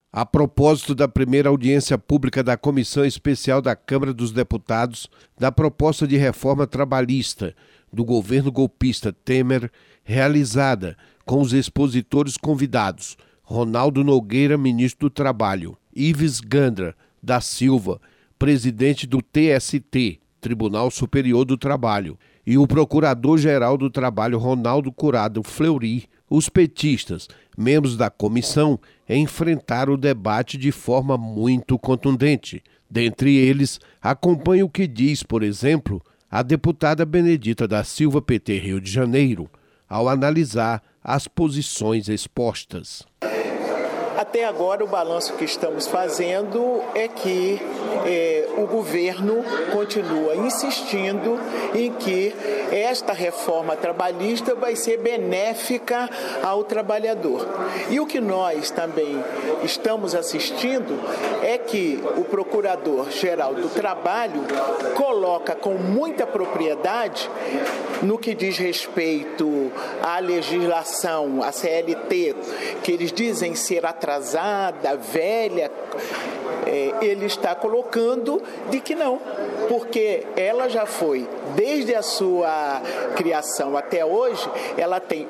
A propósito da primeira audiência pública da Comissão Especial da Câmara dos Deputados da proposta de reforma trabalhista do governo golpista Temer, realizada com os expositores convidados Ronaldo Nogueira, ministro do Trabalho, Ives Gandra da Silva, presidente do TST, Tribunal Superior do Trabalho, e o Procurador-Geral do Trabalho, Ronaldo Curado Fleury, os petistas, membros da comissão, enfrentaram o debate de forma muito contundente. Dentre eles, acompanhe o que diz, por exemplo, a deputada Benedita da Silva, PT Rio de Janeiro, ao analisar as posições expostas. Até agora, o balanço que estamos fazendo é que o governo continua insistindo em que esta reforma trabalhista vai ser benéfica ao trabalhador. E o que nós também estamos assistindo é que o Procurador-Geral do Trabalho coloca com muita propriedade, no que diz respeito à legislação, à CLT, que eles dizem ser atrasada, velha, ele está colocando de que não, porque ela já foi, desde a sua criação até hoje, ela tem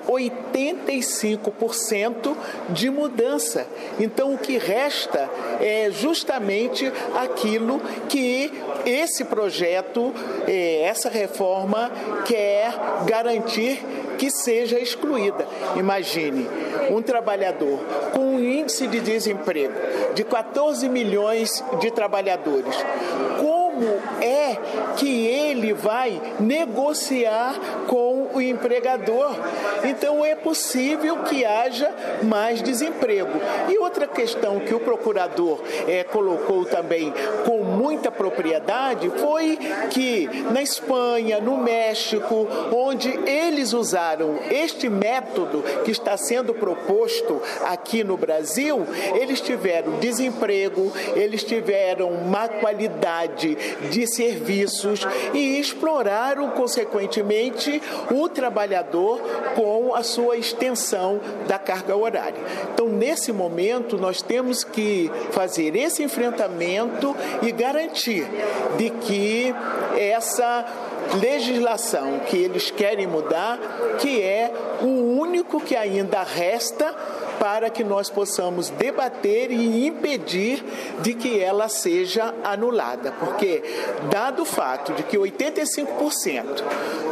85% de mudança. Então, o que resta é justamente aquilo que esse projeto, essa reforma quer garantir que seja excluída. Imagine, um trabalhador com um índice de desemprego de 14 milhões de trabalhadores. Como é que ele vai negociar com o empregador? Então, é possível que haja mais desemprego. E outra questão que o procurador colocou também com muita propriedade foi que na Espanha, no México, onde eles usaram este método que está sendo proposto aqui no Brasil, eles tiveram desemprego, eles tiveram má qualidade de serviços e exploraram, consequentemente, o trabalhador com a sua extensão da carga horária. Então, nesse momento, nós temos que fazer esse enfrentamento e garantir de que essa legislação que eles querem mudar, que é o único que ainda resta para que nós possamos debater e impedir de que ela seja anulada. Porque, dado o fato de que 85%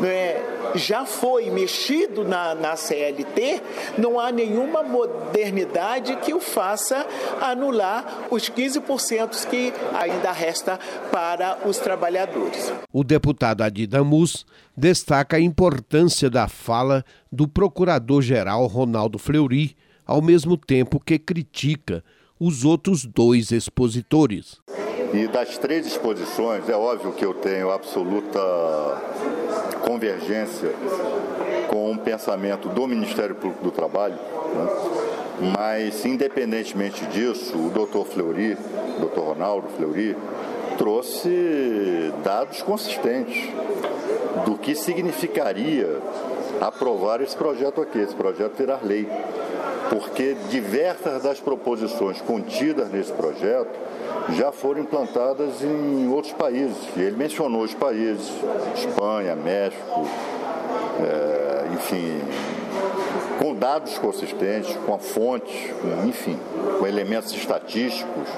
já foi mexido na CLT, não há nenhuma modernidade que o faça anular os 15% que ainda resta para os trabalhadores. O deputado Adi Damus destaca a importância da fala do Procurador-Geral Ronaldo Fleury, ao mesmo tempo que critica os outros dois expositores. E das três exposições, é óbvio que eu tenho absoluta convergência com o pensamento do Ministério Público do Trabalho, né? Mas, independentemente disso, o doutor Fleury, doutor Ronaldo Fleury, trouxe dados consistentes do que significaria aprovar esse projeto aqui, esse projeto virar lei. Porque diversas das proposições contidas nesse projeto já foram implantadas em outros países. E ele mencionou os países, Espanha, México, enfim, com dados consistentes, com a fonte, enfim, com elementos estatísticos,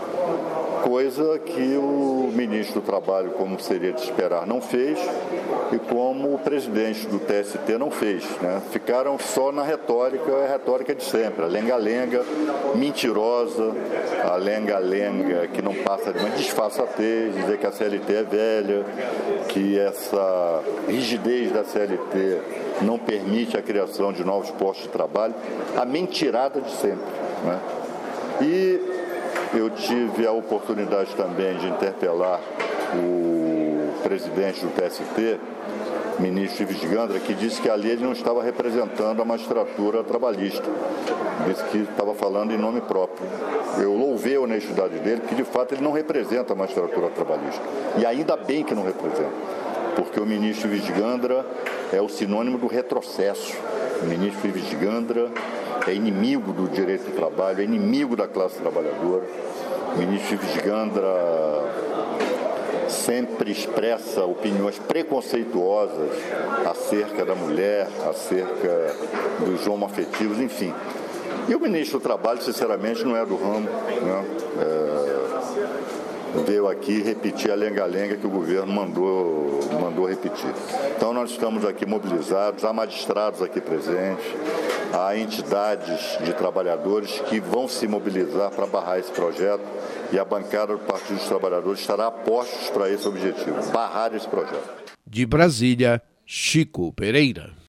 coisa que o ministro do Trabalho, como seria de esperar, não fez e como o presidente do TST não fez, né? Ficaram só na retórica, a retórica de sempre, a lenga-lenga mentirosa, a lenga-lenga que não passa de uma disfarçatez, dizer que a CLT é velha, que essa rigidez da CLT não permite a criação de novos postos de trabalho, a mentirada de sempre, né? E eu tive a oportunidade também de interpelar o presidente do TST, ministro Ives Gandra, que disse que ali ele não estava representando a magistratura trabalhista. Disse que estava falando em nome próprio. Eu louvei a honestidade dele, porque de fato ele não representa a magistratura trabalhista. E ainda bem que não representa, porque o ministro Ives Gandra é o sinônimo do retrocesso. O ministro Ives Gandra é inimigo do direito do trabalho, é inimigo da classe trabalhadora. O ministro Gandra sempre expressa opiniões preconceituosas acerca da mulher, acerca dos homoafetivos, enfim. E o ministro do Trabalho, sinceramente, não é do ramo, né? Veio aqui repetir a lenga-lenga que o governo mandou repetir. Então nós estamos aqui mobilizados, há magistrados aqui presentes, há entidades de trabalhadores que vão se mobilizar para barrar esse projeto e a bancada do Partido dos Trabalhadores estará a postos para esse objetivo, barrar esse projeto. De Brasília, Chico Pereira.